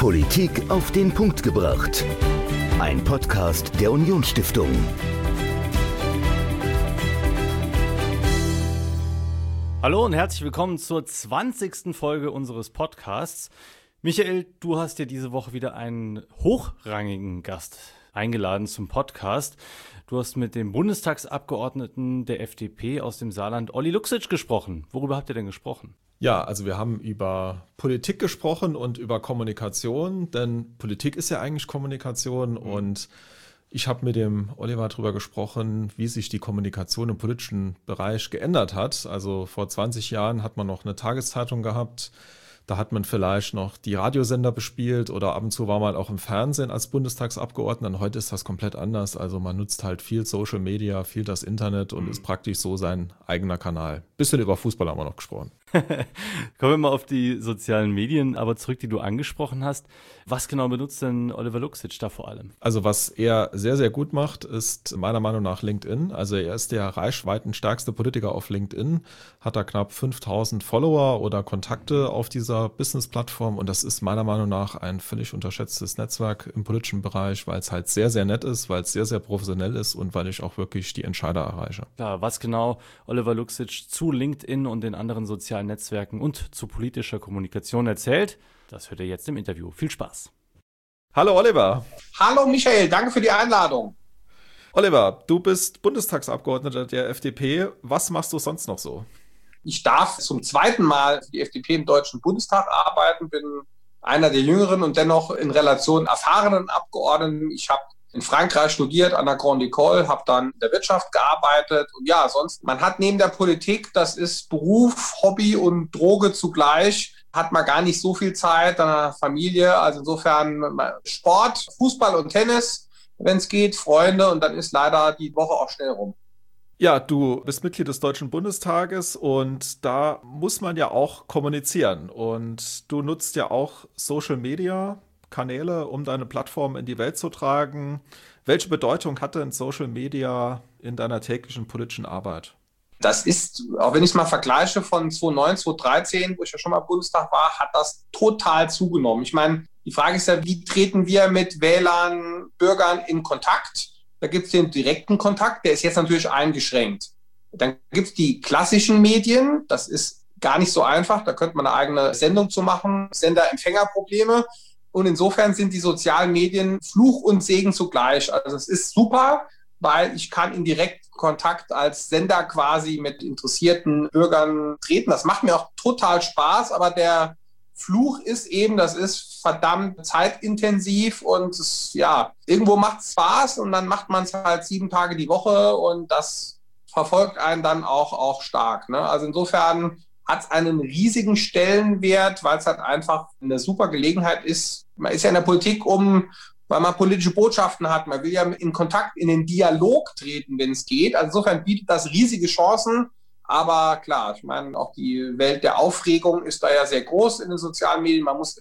Politik auf den Punkt gebracht. Ein Podcast der Unionsstiftung. Hallo und herzlich willkommen zur 20. Folge unseres Podcasts. Michael, du hast dir diese Woche wieder einen hochrangigen Gast eingeladen zum Podcast. Du hast mit dem Bundestagsabgeordneten der FDP aus dem Saarland, Olli Luxic, gesprochen. Worüber habt ihr denn gesprochen? Ja, also wir haben über Politik gesprochen und über Kommunikation, denn Politik ist ja eigentlich Kommunikation und ich habe mit dem Oliver darüber gesprochen, wie sich die Kommunikation im politischen Bereich geändert hat. Also vor 20 Jahren hat man noch eine Tageszeitung gehabt, da hat man vielleicht noch die Radiosender bespielt oder ab und zu war man auch im Fernsehen als Bundestagsabgeordneter. Und heute ist das komplett anders. Also man nutzt halt viel Social Media, viel das Internet und ist praktisch so sein eigener Kanal. Bisschen über Fußball haben wir noch gesprochen. Kommen wir mal auf die sozialen Medien, aber zurück, die du angesprochen hast. Was genau benutzt denn Oliver Luxic da vor allem? Also was er sehr, sehr gut macht, ist meiner Meinung nach LinkedIn. Also er ist der reichweitenstärkste Politiker auf LinkedIn, hat da knapp 5000 Follower oder Kontakte auf dieser Business-Plattform und das ist meiner Meinung nach ein völlig unterschätztes Netzwerk im politischen Bereich, weil es halt sehr, sehr nett ist, weil es sehr, sehr professionell ist und weil ich auch wirklich die Entscheider erreiche. Klar, was genau Oliver Luxic zu LinkedIn und den anderen sozialen Netzwerken und zu politischer Kommunikation erzählt, das hört ihr jetzt im Interview. Viel Spaß. Hallo Oliver. Hallo Michael, danke für die Einladung. Oliver, du bist Bundestagsabgeordneter der FDP. Was machst du sonst noch so? Ich darf zum zweiten Mal für die FDP im Deutschen Bundestag arbeiten, bin einer der jüngeren und dennoch in Relation erfahrenen Abgeordneten. Ich habe in Frankreich studiert an der Grande École, habe dann in der Wirtschaft gearbeitet und ja, sonst, man hat neben der Politik, das ist Beruf, Hobby und Droge zugleich, hat man gar nicht so viel Zeit, dann eine Familie, also insofern Sport, Fußball und Tennis, wenn es geht, Freunde und dann ist leider die Woche auch schnell rum. Ja, du bist Mitglied des Deutschen Bundestages und da muss man ja auch kommunizieren und du nutzt ja auch Social Media Kanäle, um deine Plattform in die Welt zu tragen. Welche Bedeutung hat denn Social Media in deiner täglichen politischen Arbeit? Das ist, auch wenn ich es mal vergleiche von 2009, 2013, wo ich ja schon mal im Bundestag war, hat das total zugenommen. Ich meine, die Frage ist ja, wie treten wir mit Wählern, Bürgern in Kontakt? Da gibt es den direkten Kontakt, der ist jetzt natürlich eingeschränkt. Dann gibt es die klassischen Medien, das ist gar nicht so einfach, da könnte man eine eigene Sendung zu machen, Sender-Empfänger-Probleme. Und insofern sind die sozialen Medien Fluch und Segen zugleich. Also es ist super, weil ich kann in direkten Kontakt als Sender quasi mit interessierten Bürgern treten. Das macht mir auch total Spaß, aber der Fluch ist eben, das ist verdammt zeitintensiv und es, ja, irgendwo macht es Spaß und dann macht man es halt 7 Tage die Woche und das verfolgt einen dann auch stark. Ne? Also insofern hat es einen riesigen Stellenwert, weil es halt einfach eine super Gelegenheit ist. Man ist ja in der Politik, weil man politische Botschaften hat. Man will ja in Kontakt, in den Dialog treten, wenn es geht. Also insofern bietet das riesige Chancen. Aber klar, ich meine, auch die Welt der Aufregung ist da ja sehr groß in den sozialen Medien.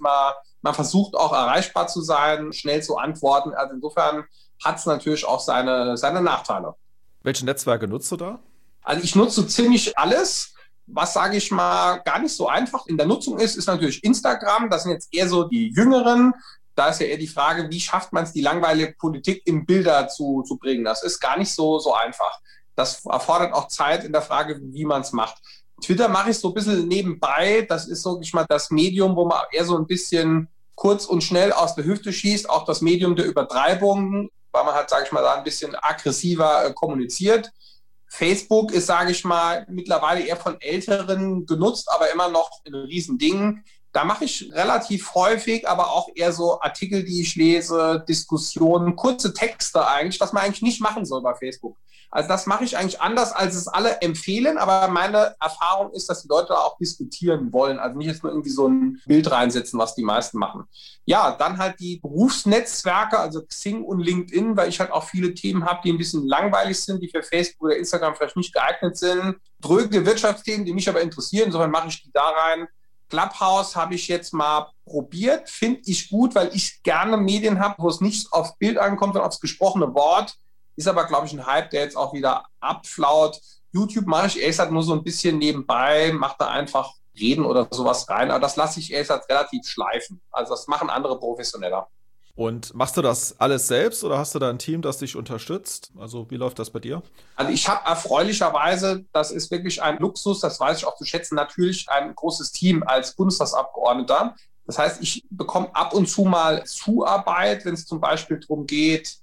Man versucht auch erreichbar zu sein, schnell zu antworten. Also insofern hat es natürlich auch seine Nachteile. Welche Netzwerke nutzt du da? Also ich nutze ziemlich alles. Was, sage ich mal, gar nicht so einfach in der Nutzung ist natürlich Instagram. Das sind jetzt eher so die Jüngeren. Da ist ja eher die Frage, wie schafft man es, die langweilige Politik in Bilder zu bringen. Das ist gar nicht so einfach. Das erfordert auch Zeit in der Frage, wie man es macht. Twitter mache ich so ein bisschen nebenbei. Das ist so, das Medium, wo man eher so ein bisschen kurz und schnell aus der Hüfte schießt. Auch das Medium der Übertreibung, weil man halt, sage ich mal, da ein bisschen aggressiver kommuniziert. Facebook ist, sage ich mal, mittlerweile eher von Älteren genutzt, aber immer noch ein Riesending. Da mache ich relativ häufig, aber auch eher so Artikel, die ich lese, Diskussionen, kurze Texte eigentlich, was man eigentlich nicht machen soll bei Facebook. Also das mache ich eigentlich anders, als es alle empfehlen, aber meine Erfahrung ist, dass die Leute da auch diskutieren wollen, also nicht jetzt nur irgendwie so ein Bild reinsetzen, was die meisten machen. Ja, dann halt die Berufsnetzwerke, also Xing und LinkedIn, weil ich halt auch viele Themen habe, die ein bisschen langweilig sind, die für Facebook oder Instagram vielleicht nicht geeignet sind. Dröge Wirtschaftsthemen, die mich aber interessieren, insofern mache ich die da rein. Clubhouse habe ich jetzt mal probiert, finde ich gut, weil ich gerne Medien habe, wo es nicht aufs Bild ankommt, sondern aufs gesprochene Wort. Ist aber, glaube ich, ein Hype, der jetzt auch wieder abflaut. YouTube mache ich ehrlich gesagt nur so ein bisschen nebenbei, mache da einfach reden oder sowas rein. Aber das lasse ich erst relativ schleifen. Also das machen andere professioneller. Und machst du das alles selbst oder hast du da ein Team, das dich unterstützt? Also wie läuft das bei dir? Also ich habe erfreulicherweise, das ist wirklich ein Luxus, das weiß ich auch zu schätzen, natürlich ein großes Team als Bundestagsabgeordneter. Das heißt, ich bekomme ab und zu mal Zuarbeit, wenn es zum Beispiel darum geht,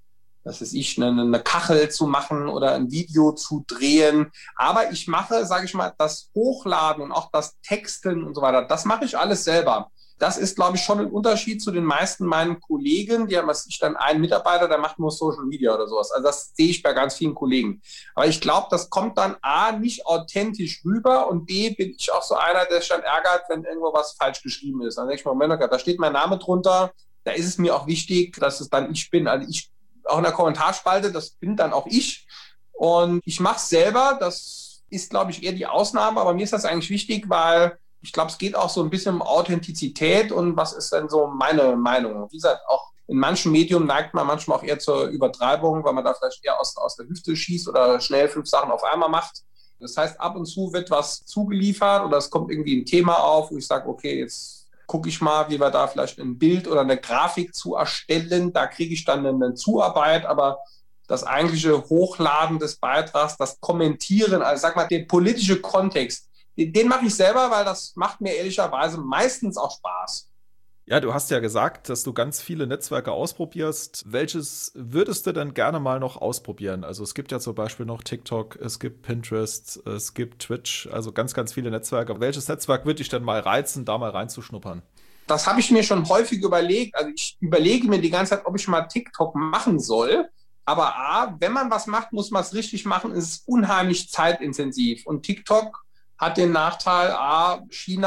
eine Kachel zu machen oder ein Video zu drehen. Aber ich mache, sage ich mal, das Hochladen und auch das Texten und so weiter, das mache ich alles selber. Das ist, glaube ich, schon ein Unterschied zu den meisten meinen Kollegen. Die haben dann einen Mitarbeiter, der macht nur Social Media oder sowas. Also das sehe ich bei ganz vielen Kollegen. Aber ich glaube, das kommt dann A, nicht authentisch rüber und B, bin ich auch so einer, der sich dann ärgert, wenn irgendwo was falsch geschrieben ist. Dann denke ich mir, Moment, da steht mein Name drunter. Da ist es mir auch wichtig, dass es dann ich bin. Also ich, auch in der Kommentarspalte, das bin dann auch ich. Und ich mache es selber. Das ist, glaube ich, eher die Ausnahme. Aber mir ist das eigentlich wichtig, weil ich glaube, es geht auch so ein bisschen um Authentizität und was ist denn so meine Meinung. Wie gesagt, auch in manchen Medien neigt man manchmal auch eher zur Übertreibung, weil man da vielleicht eher aus der Hüfte schießt oder schnell 5 Sachen auf einmal macht. Das heißt, ab und zu wird was zugeliefert oder es kommt irgendwie ein Thema auf, wo ich sage, okay, jetzt gucke ich mal, wie wir da vielleicht ein Bild oder eine Grafik zu erstellen. Da kriege ich dann eine Zuarbeit, aber das eigentliche Hochladen des Beitrags, das Kommentieren, also sag mal, der politische Kontext, den mache ich selber, weil das macht mir ehrlicherweise meistens auch Spaß. Ja, du hast ja gesagt, dass du ganz viele Netzwerke ausprobierst. Welches würdest du denn gerne mal noch ausprobieren? Also es gibt ja zum Beispiel noch TikTok, es gibt Pinterest, es gibt Twitch, also ganz, ganz viele Netzwerke. Welches Netzwerk würde dich denn mal reizen, da mal reinzuschnuppern? Das habe ich mir schon häufig überlegt. Also ich überlege mir die ganze Zeit, ob ich mal TikTok machen soll. Aber A, wenn man was macht, muss man es richtig machen. Es ist unheimlich zeitintensiv. Und TikTok hat den Nachteil, A,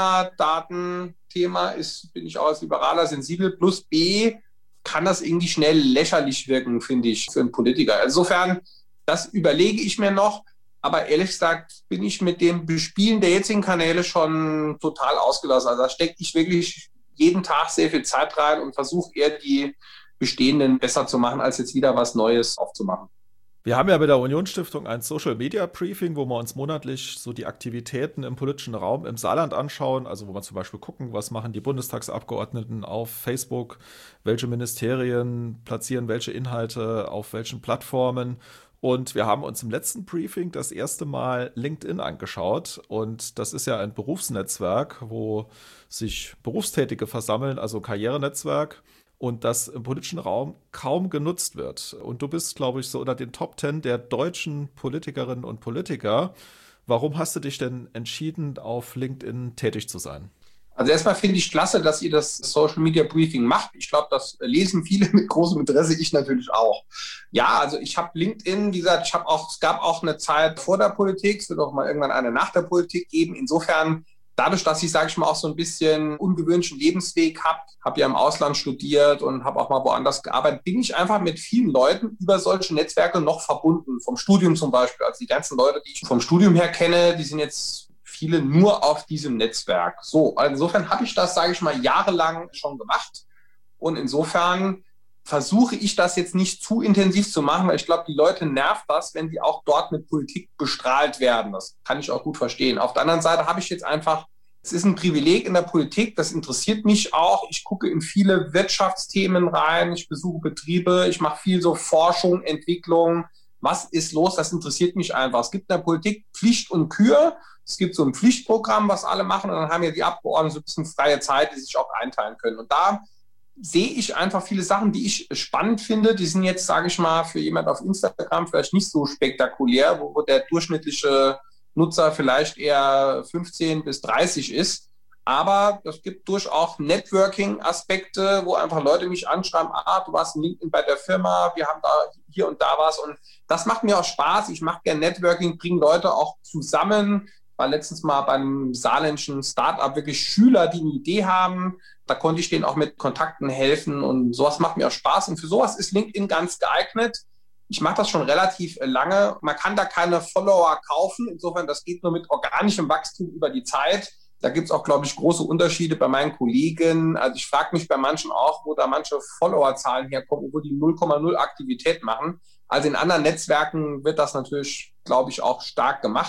China-Daten-Thema bin ich auch als Liberaler sensibel, plus B, kann das irgendwie schnell lächerlich wirken, finde ich, für einen Politiker. Insofern, das überlege ich mir noch, aber ehrlich gesagt bin ich mit dem Bespielen der jetzigen Kanäle schon total ausgelassen. Also da stecke ich wirklich jeden Tag sehr viel Zeit rein und versuche eher die bestehenden besser zu machen, als jetzt wieder was Neues aufzumachen. Wir haben ja bei der Unionsstiftung ein Social-Media-Briefing, wo wir uns monatlich so die Aktivitäten im politischen Raum im Saarland anschauen, also wo wir zum Beispiel gucken, was machen die Bundestagsabgeordneten auf Facebook, welche Ministerien platzieren welche Inhalte auf welchen Plattformen. Und wir haben uns im letzten Briefing das erste Mal LinkedIn angeschaut. Und das ist ja ein Berufsnetzwerk, wo sich Berufstätige versammeln, also Karrierenetzwerk. Und das im politischen Raum kaum genutzt wird. Und du bist, glaube ich, so unter den Top 10 der deutschen Politikerinnen und Politiker. Warum hast du dich denn entschieden, auf LinkedIn tätig zu sein? Also erstmal finde ich klasse, dass ihr das Social Media Briefing macht. Ich glaube, das lesen viele mit großem Interesse, ich natürlich auch. Ja, also ich habe LinkedIn, wie gesagt, es gab auch eine Zeit vor der Politik, es wird auch mal irgendwann eine nach der Politik geben. Insofern, dadurch, dass ich, sage ich mal, auch so ein bisschen ungewöhnlichen Lebensweg habe ja im Ausland studiert und habe auch mal woanders gearbeitet, bin ich einfach mit vielen Leuten über solche Netzwerke noch verbunden. Vom Studium zum Beispiel. Also die ganzen Leute, die ich vom Studium her kenne, die sind jetzt viele nur auf diesem Netzwerk. So, also insofern habe ich das, sage ich mal, jahrelang schon gemacht. Und insofern versuche ich das jetzt nicht zu intensiv zu machen, weil ich glaube, die Leute nervt das, wenn die auch dort mit Politik bestrahlt werden. Das kann ich auch gut verstehen. Auf der anderen Seite habe ich jetzt einfach, es ist ein Privileg in der Politik, das interessiert mich auch. Ich gucke in viele Wirtschaftsthemen rein, ich besuche Betriebe, ich mache viel so Forschung, Entwicklung. Was ist los? Das interessiert mich einfach. Es gibt in der Politik Pflicht und Kür. Es gibt so ein Pflichtprogramm, was alle machen. Und dann haben ja die Abgeordneten so ein bisschen freie Zeit, die sich auch einteilen können. Und da sehe ich einfach viele Sachen, die ich spannend finde. Die sind jetzt, sage ich mal, für jemand auf Instagram vielleicht nicht so spektakulär, wo der durchschnittliche Nutzer vielleicht eher 15 bis 30 ist. Aber es gibt durchaus Networking-Aspekte, wo einfach Leute mich anschreiben, du warst in LinkedIn bei der Firma, wir haben da hier und da was. Und das macht mir auch Spaß. Ich mache gerne Networking, bringe Leute auch zusammen. War letztens mal beim saarländischen Startup wirklich Schüler, die eine Idee haben. Da konnte ich denen auch mit Kontakten helfen und sowas macht mir auch Spaß. Und für sowas ist LinkedIn ganz geeignet. Ich mache das schon relativ lange. Man kann da keine Follower kaufen. Insofern, das geht nur mit organischem Wachstum über die Zeit. Da gibt es auch, glaube ich, große Unterschiede bei meinen Kollegen. Also ich frage mich bei manchen auch, wo da manche Followerzahlen herkommen, wo die 0,0 Aktivität machen. Also in anderen Netzwerken wird das natürlich, glaube ich, auch stark gemacht.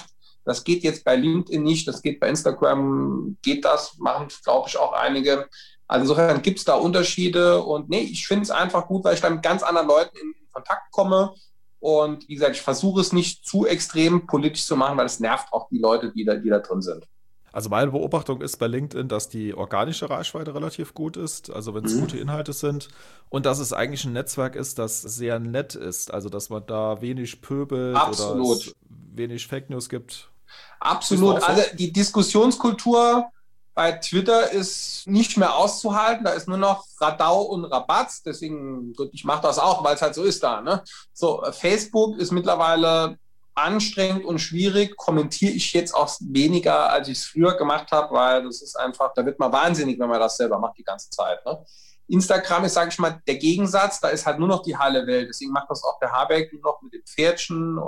Das geht jetzt bei LinkedIn nicht, das geht bei Instagram, geht das, machen, glaube ich, auch einige. Also insofern gibt es da Unterschiede und nee, ich finde es einfach gut, weil ich dann mit ganz anderen Leuten in Kontakt komme. Und wie gesagt, ich versuche es nicht zu extrem politisch zu machen, weil es nervt auch die Leute, die da drin sind. Also meine Beobachtung ist bei LinkedIn, dass die organische Reichweite relativ gut ist, also wenn es gute Inhalte sind und dass es eigentlich ein Netzwerk ist, das sehr nett ist, also dass man da wenig pöbelt oder es wenig Fake News gibt. Absolut, also die Diskussionskultur bei Twitter ist nicht mehr auszuhalten, da ist nur noch Radau und Rabatz, deswegen, gut, ich mache das auch, weil es halt so ist da. Ne? So, Facebook ist mittlerweile anstrengend und schwierig, kommentiere ich jetzt auch weniger, als ich es früher gemacht habe, weil das ist einfach, da wird man wahnsinnig, wenn man das selber macht die ganze Zeit. Ne? Instagram ist, sage ich mal, der Gegensatz, da ist halt nur noch die heile Welt, deswegen macht das auch der Habeck nur noch mit dem Pferdchen.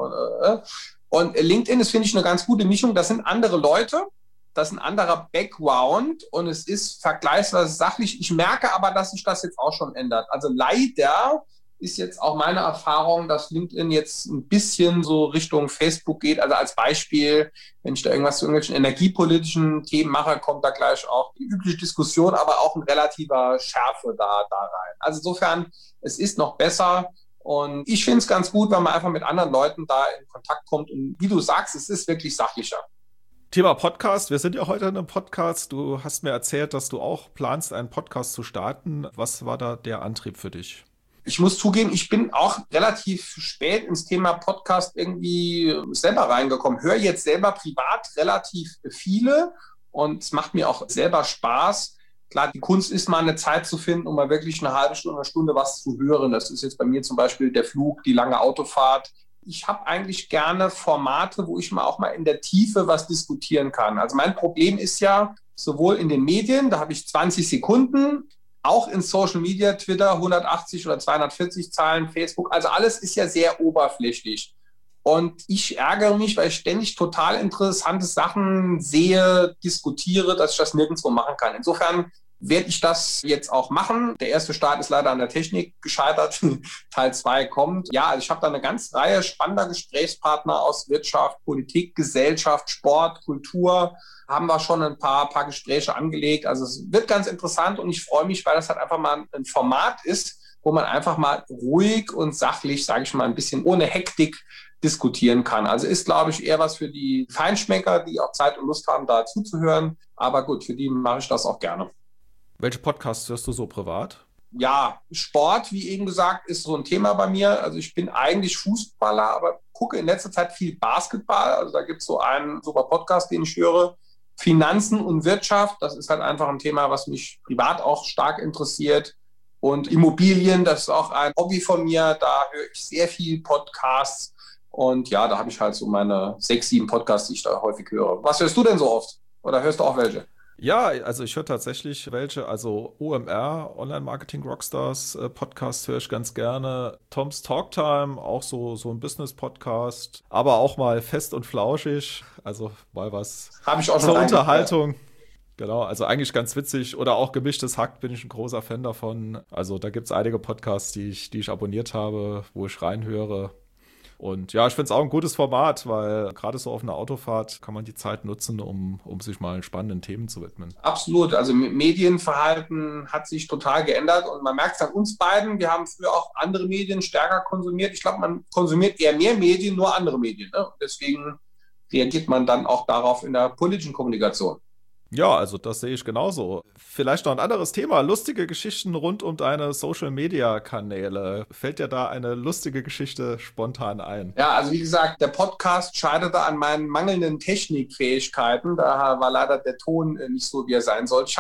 Und LinkedIn ist, finde ich, eine ganz gute Mischung, das sind andere Leute, das ist ein anderer Background und es ist vergleichsweise sachlich. Ich merke aber, dass sich das jetzt auch schon ändert. Also leider ist jetzt auch meine Erfahrung, dass LinkedIn jetzt ein bisschen so Richtung Facebook geht. Also als Beispiel, wenn ich da irgendwas zu irgendwelchen energiepolitischen Themen mache, kommt da gleich auch die übliche Diskussion, aber auch ein relativer Schärfe da rein. Also insofern, es ist noch besser. Und ich finde es ganz gut, weil man einfach mit anderen Leuten da in Kontakt kommt. Und wie du sagst, es ist wirklich sachlicher. Thema Podcast. Wir sind ja heute in einem Podcast. Du hast mir erzählt, dass du auch planst, einen Podcast zu starten. Was war da der Antrieb für dich? Ich muss zugeben, ich bin auch relativ spät ins Thema Podcast irgendwie selber reingekommen. Höre jetzt selber privat relativ viele und es macht mir auch selber Spaß. Klar, die Kunst ist mal eine Zeit zu finden, um mal wirklich eine halbe Stunde, eine Stunde was zu hören. Das ist jetzt bei mir zum Beispiel der Flug, die lange Autofahrt. Ich habe eigentlich gerne Formate, wo ich mal auch mal in der Tiefe was diskutieren kann. Also mein Problem ist ja, sowohl in den Medien, da habe ich 20 Sekunden, auch in Social Media, Twitter 180 oder 240 Zeilen, Facebook, also alles ist ja sehr oberflächlich. Und ich ärgere mich, weil ich ständig total interessante Sachen sehe, diskutiere, dass ich das nirgendwo machen kann. Insofern werde ich das jetzt auch machen. Der erste Start ist leider an der Technik gescheitert. Teil 2 kommt. Ja, also ich habe da eine ganze Reihe spannender Gesprächspartner aus Wirtschaft, Politik, Gesellschaft, Sport, Kultur. Haben wir schon ein paar Gespräche angelegt. Also es wird ganz interessant und ich freue mich, weil das halt einfach mal ein Format ist, wo man einfach mal ruhig und sachlich, sage ich mal, ein bisschen ohne Hektik diskutieren kann. Also ist, glaube ich, eher was für die Feinschmecker, die auch Zeit und Lust haben, da zuzuhören. Aber gut, für die mache ich das auch gerne. Welche Podcasts hörst du so privat? Ja, Sport, wie eben gesagt, ist so ein Thema bei mir. Also ich bin eigentlich Fußballer, aber gucke in letzter Zeit viel Basketball. Also da gibt es so einen super Podcast, den ich höre. Finanzen und Wirtschaft, das ist halt einfach ein Thema, was mich privat auch stark interessiert. Und Immobilien, das ist auch ein Hobby von mir. Da höre ich sehr viel Podcasts. Und ja, da habe ich halt so meine 6, 7 Podcasts, die ich da häufig höre. Was hörst du denn so oft? Oder hörst du auch welche? Ja, also ich höre tatsächlich welche, also OMR, Online Marketing Rockstars Podcast höre ich ganz gerne. Tom's Talktime, auch so ein Business-Podcast, aber auch mal fest und flauschig, also mal was Habe ich auch zur schon Unterhaltung. Genau, also eigentlich ganz witzig. Oder auch Gemischtes Hack bin ich ein großer Fan davon. Also da gibt es einige Podcasts, die ich abonniert habe, wo ich reinhöre. Und ja, ich finde es auch ein gutes Format, weil gerade so auf einer Autofahrt kann man die Zeit nutzen, um sich mal spannenden Themen zu widmen. Absolut. Also Medienverhalten hat sich total geändert und man merkt es an uns beiden. Wir haben früher auch andere Medien stärker konsumiert. Ich glaube, man konsumiert eher mehr Medien, nur andere Medien. Ne? Deswegen reagiert man dann auch darauf in der politischen Kommunikation. Ja, also das sehe ich genauso. Vielleicht noch ein anderes Thema, lustige Geschichten rund um deine Social-Media-Kanäle. Fällt dir da eine lustige Geschichte spontan ein? Ja, also wie gesagt, der Podcast scheiterte an meinen mangelnden Technikfähigkeiten. Da war leider der Ton nicht so, wie er sein sollte.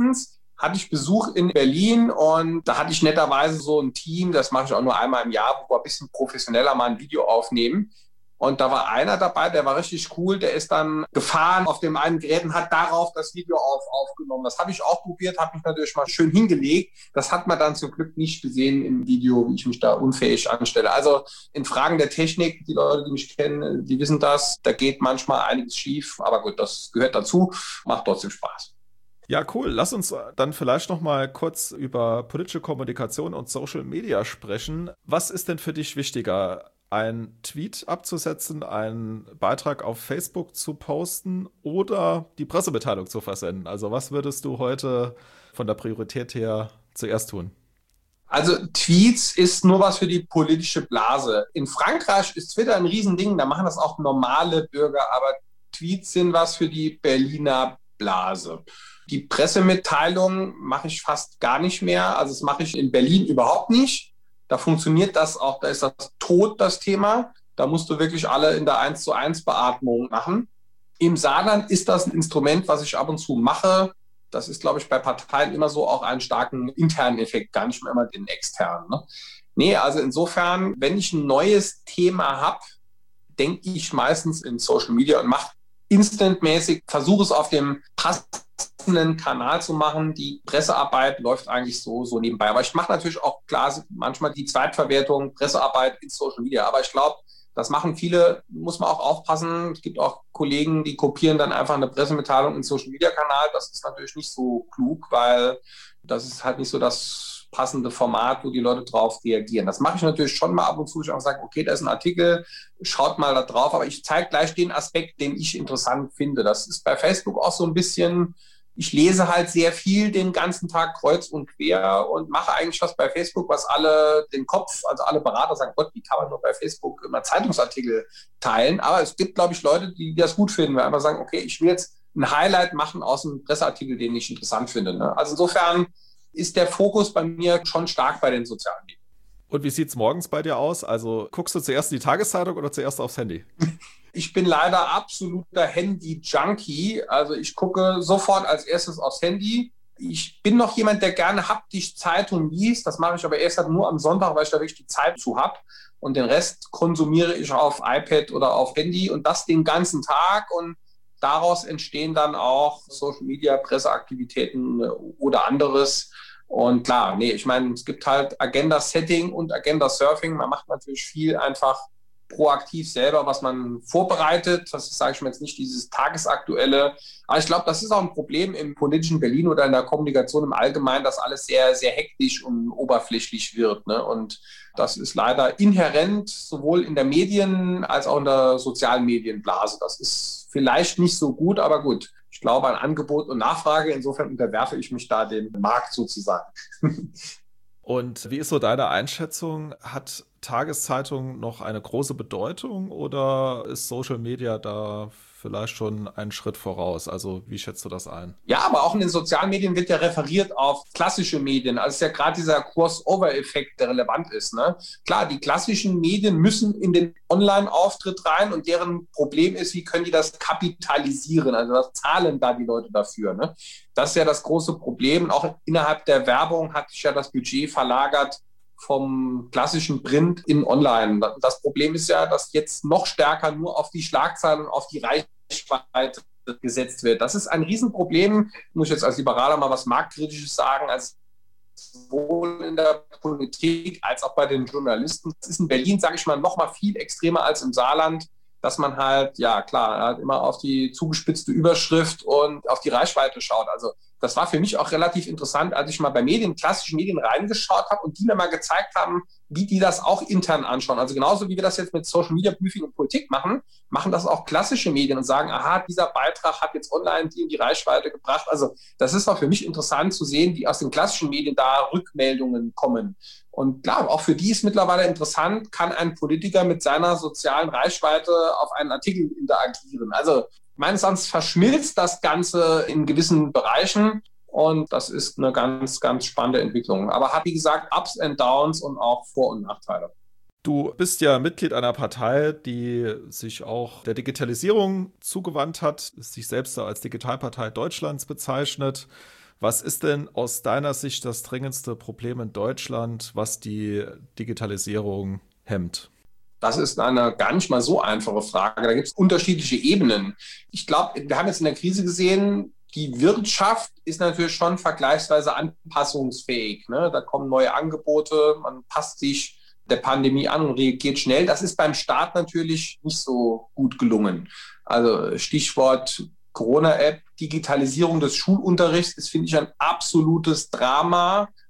Hatte ich Besuch in Berlin und da hatte ich netterweise so ein Team, das mache ich auch nur einmal im Jahr, wo wir ein bisschen professioneller mal ein Video aufnehmen. Und da war einer dabei, der war richtig cool, der ist dann gefahren auf dem einen Gerät und hat darauf das Video aufgenommen. Das habe ich auch probiert, habe mich natürlich mal schön hingelegt. Das hat man dann zum Glück nicht gesehen im Video, wie ich mich da unfähig anstelle. Also in Fragen der Technik, die Leute, die mich kennen, die wissen das, da geht manchmal einiges schief. Aber gut, das gehört dazu, macht trotzdem Spaß. Ja, cool. Lass uns dann vielleicht noch mal kurz über politische Kommunikation und Social Media sprechen. Was ist denn für dich wichtiger? einen Tweet abzusetzen, einen Beitrag auf Facebook zu posten oder die Pressemitteilung zu versenden? Also was würdest du heute von der Priorität her zuerst tun? Also Tweets ist nur was für die politische Blase. In Frankreich ist Twitter ein Riesending, da machen das auch normale Bürger, aber Tweets sind was für die Berliner Blase. Die Pressemitteilung mache ich fast gar nicht mehr, also das mache ich in Berlin überhaupt nicht. Da funktioniert das auch, da ist das tot, das Thema. Da musst du wirklich alle in der 1:1 Beatmung machen. Im Saarland ist das ein Instrument, was ich ab und zu mache. Das ist, glaube ich, bei Parteien immer so auch einen starken internen Effekt, gar nicht mehr immer den externen. Ne? Nee, also insofern, wenn ich ein neues Thema habe, denke ich meistens in Social Media und mache instantmäßig, versuche es auf dem passenden Kanal zu machen. Die Pressearbeit läuft eigentlich so nebenbei. Aber ich mache natürlich auch klar manchmal die Zweitverwertung, Pressearbeit in Social Media. Aber ich glaube, das machen viele, muss man auch aufpassen. Es gibt auch Kollegen, die kopieren dann einfach eine Pressemitteilung in Social-Media-Kanal. Das ist natürlich nicht so klug, weil das ist halt nicht so das passende Format, wo die Leute drauf reagieren. Das mache ich natürlich schon mal ab und zu. Ich auch sage, okay, da ist ein Artikel, schaut mal da drauf. Aber ich zeige gleich den Aspekt, den ich interessant finde. Das ist bei Facebook auch so ein bisschen... Ich lese halt sehr viel den ganzen Tag kreuz und quer und mache eigentlich was bei Facebook, was alle den Kopf, also alle Berater sagen, Gott, wie kann man nur bei Facebook immer Zeitungsartikel teilen? Aber es gibt, glaube ich, Leute, die das gut finden, weil einfach sagen, okay, ich will jetzt ein Highlight machen aus einem Presseartikel, den ich interessant finde. Ne? Also insofern ist der Fokus bei mir schon stark bei den sozialen Medien. Und wie sieht es morgens bei dir aus? Also guckst du zuerst in die Tageszeitung oder zuerst aufs Handy? Ich bin leider absoluter Handy-Junkie. Also ich gucke sofort als erstes aufs Handy. Ich bin noch jemand, der gerne haptisch Zeitung liest. Das mache ich aber erst halt nur am Sonntag, weil ich da wirklich die Zeit zu habe. Und den Rest konsumiere ich auf iPad oder auf Handy und das den ganzen Tag. Und daraus entstehen dann auch Social-Media, Presseaktivitäten oder anderes. Und klar, ich meine, es gibt halt Agenda-Setting und Agenda-Surfing. Man macht natürlich viel einfach proaktiv selber, was man vorbereitet. Das ist, sage ich mal jetzt nicht dieses Tagesaktuelle. Aber ich glaube, das ist auch ein Problem im politischen Berlin oder in der Kommunikation im Allgemeinen, dass alles sehr, sehr hektisch und oberflächlich wird. Ne? Und das ist leider inhärent, sowohl in der Medien- als auch in der sozialen Medienblase. Das ist vielleicht nicht so gut, aber gut. Ich glaube an Angebot und Nachfrage. Insofern unterwerfe ich mich da dem Markt sozusagen. Und wie ist so deine Einschätzung? Hat Tageszeitung noch eine große Bedeutung oder ist Social Media da vielleicht schon einen Schritt voraus? Also wie schätzt du das ein? Ja, aber auch in den sozialen Medien wird ja referiert auf klassische Medien. Also es ist ja gerade dieser Crossover-Effekt, der relevant ist. Ne? Klar, die klassischen Medien müssen in den Online-Auftritt rein und deren Problem ist, wie können die das kapitalisieren? Also was zahlen da die Leute dafür? Ne? Das ist ja das große Problem. Und auch innerhalb der Werbung hat sich ja das Budget verlagert vom klassischen Print in Online. Das Problem ist ja, dass jetzt noch stärker nur auf die Schlagzeilen und auf die Reichweite gesetzt wird. Das ist ein Riesenproblem, muss ich jetzt als Liberaler mal was Marktkritisches sagen, als sowohl in der Politik als auch bei den Journalisten. Das ist in Berlin, sage ich mal, noch mal viel extremer als im Saarland, dass man halt, ja klar, halt immer auf die zugespitzte Überschrift und auf die Reichweite schaut. Also das war für mich auch relativ interessant, als ich mal bei klassischen Medien reingeschaut habe und die mir mal gezeigt haben, wie die das auch intern anschauen. Also genauso wie wir das jetzt mit Social Media Briefing und Politik machen das auch klassische Medien und sagen, aha, dieser Beitrag hat jetzt online die in die Reichweite gebracht. Also das ist auch für mich interessant zu sehen, wie aus den klassischen Medien da Rückmeldungen kommen. Und klar, auch für die ist mittlerweile interessant, kann ein Politiker mit seiner sozialen Reichweite auf einen Artikel interagieren. Also meines Erachtens verschmilzt das Ganze in gewissen Bereichen und das ist eine ganz, ganz spannende Entwicklung. Aber hat, wie gesagt, Ups and Downs und auch Vor- und Nachteile. Du bist ja Mitglied einer Partei, die sich auch der Digitalisierung zugewandt hat, sich selbst als Digitalpartei Deutschlands bezeichnet. Was ist denn aus deiner Sicht das dringendste Problem in Deutschland, was die Digitalisierung hemmt? Das ist eine gar nicht mal so einfache Frage. Da gibt es unterschiedliche Ebenen. Ich glaube, wir haben jetzt in der Krise gesehen, die Wirtschaft ist natürlich schon vergleichsweise anpassungsfähig. Ne? Da kommen neue Angebote, man passt sich der Pandemie an und reagiert schnell. Das ist beim Staat natürlich nicht so gut gelungen. Also Stichwort Corona-App, Digitalisierung des Schulunterrichts ist, finde ich, ein absolutes Drama.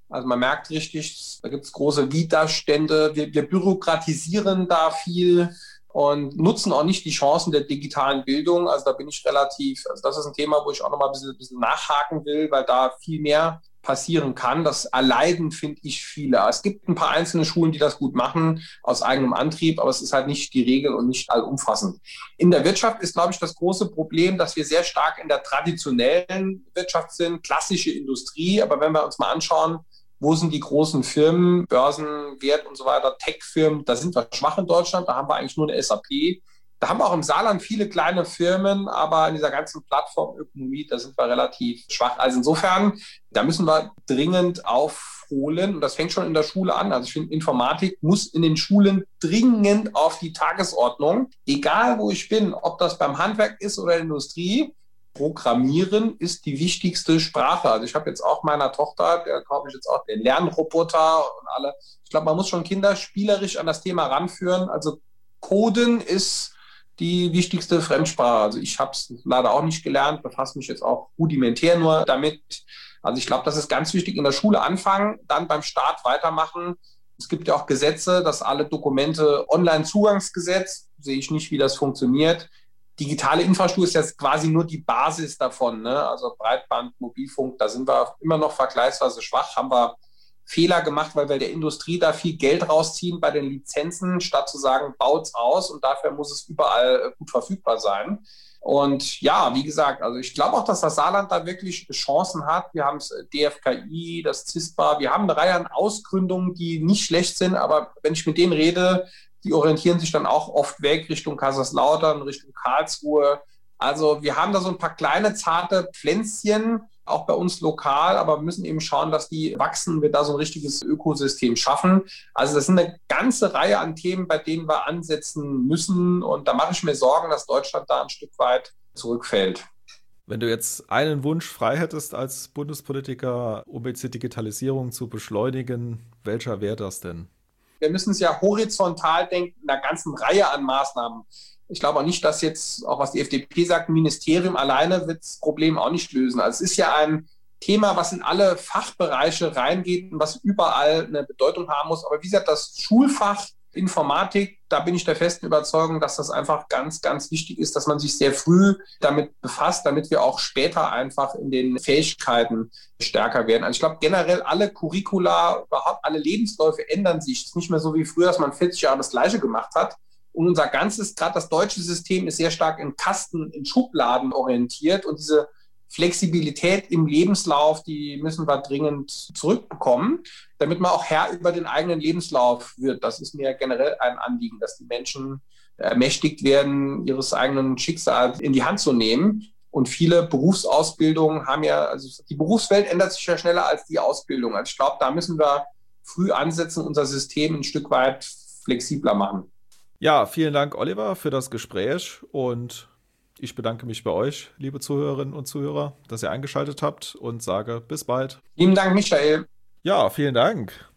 Also man merkt richtig, da gibt es große Widerstände. Wir bürokratisieren da viel und nutzen auch nicht die Chancen der digitalen Bildung. Also da bin ich also das ist ein Thema, wo ich auch nochmal ein bisschen nachhaken will, weil da viel mehr passieren kann. Das erleiden, finde ich, viele. Es gibt ein paar einzelne Schulen, die das gut machen, aus eigenem Antrieb, aber es ist halt nicht die Regel und nicht allumfassend. In der Wirtschaft ist, glaube ich, das große Problem, dass wir sehr stark in der traditionellen Wirtschaft sind, klassische Industrie. Aber wenn wir uns mal anschauen, wo sind die großen Firmen, Börsenwert und so weiter, Tech-Firmen, da sind wir schwach in Deutschland, da haben wir eigentlich nur eine SAP. Da haben wir auch im Saarland viele kleine Firmen, aber in dieser ganzen Plattformökonomie, da sind wir relativ schwach. Also insofern, da müssen wir dringend aufholen. Und das fängt schon in der Schule an. Also ich finde, Informatik muss in den Schulen dringend auf die Tagesordnung. Egal, wo ich bin, ob das beim Handwerk ist oder Industrie, Programmieren ist die wichtigste Sprache. Also ich habe jetzt auch meiner Tochter, der kaufe ich jetzt auch den Lernroboter und alle. Ich glaube, man muss schon Kinder spielerisch an das Thema ranführen. Also Coden ist die wichtigste Fremdsprache. Also ich habe es leider auch nicht gelernt, befasse mich jetzt auch rudimentär nur damit. Also ich glaube, das ist ganz wichtig, in der Schule anfangen, dann beim Staat weitermachen. Es gibt ja auch Gesetze, dass alle Dokumente Online-Zugangsgesetz, sehe ich nicht, wie das funktioniert. Digitale Infrastruktur ist jetzt quasi nur die Basis davon, ne? Also Breitband, Mobilfunk, da sind wir immer noch vergleichsweise schwach, haben wir Fehler gemacht, weil wir der Industrie da viel Geld rausziehen bei den Lizenzen, statt zu sagen, baut's aus und dafür muss es überall gut verfügbar sein. Und ja, wie gesagt, also ich glaube auch, dass das Saarland da wirklich Chancen hat. Wir haben das DFKI, das CISPA, wir haben eine Reihe an Ausgründungen, die nicht schlecht sind, aber wenn ich mit denen rede, die orientieren sich dann auch oft weg Richtung Kaiserslautern, Richtung Karlsruhe. Also wir haben da so ein paar kleine, zarte Pflänzchen, auch bei uns lokal, aber wir müssen eben schauen, dass die wachsen, wir da so ein richtiges Ökosystem schaffen. Also das sind eine ganze Reihe an Themen, bei denen wir ansetzen müssen. Und da mache ich mir Sorgen, dass Deutschland da ein Stück weit zurückfällt. Wenn du jetzt einen Wunsch frei hättest als Bundespolitiker, um jetzt die Digitalisierung zu beschleunigen, welcher wäre das denn? Wir müssen es ja horizontal denken, in einer ganzen Reihe an Maßnahmen. Ich glaube auch nicht, dass jetzt, auch was die FDP sagt, ein Ministerium alleine wird das Problem auch nicht lösen. Also es ist ja ein Thema, was in alle Fachbereiche reingeht und was überall eine Bedeutung haben muss. Aber wie gesagt, das Schulfach Informatik, da bin ich der festen Überzeugung, dass das einfach ganz, ganz wichtig ist, dass man sich sehr früh damit befasst, damit wir auch später einfach in den Fähigkeiten stärker werden. Also ich glaube, generell alle Curricula, überhaupt alle Lebensläufe ändern sich. Es ist nicht mehr so wie früher, dass man 40 Jahre das Gleiche gemacht hat. Und unser ganzes, gerade das deutsche System ist sehr stark in Kasten, in Schubladen orientiert. Und diese Flexibilität im Lebenslauf, die müssen wir dringend zurückbekommen, damit man auch Herr über den eigenen Lebenslauf wird. Das ist mir generell ein Anliegen, dass die Menschen ermächtigt werden, ihres eigenen Schicksals in die Hand zu nehmen. Und viele Berufsausbildungen haben ja, also die Berufswelt ändert sich ja schneller als die Ausbildung. Also ich glaube, da müssen wir früh ansetzen, unser System ein Stück weit flexibler machen. Ja, vielen Dank, Oliver, für das Gespräch und ich bedanke mich bei euch, liebe Zuhörerinnen und Zuhörer, dass ihr eingeschaltet habt und sage bis bald. Vielen Dank, Michael. Ja, vielen Dank.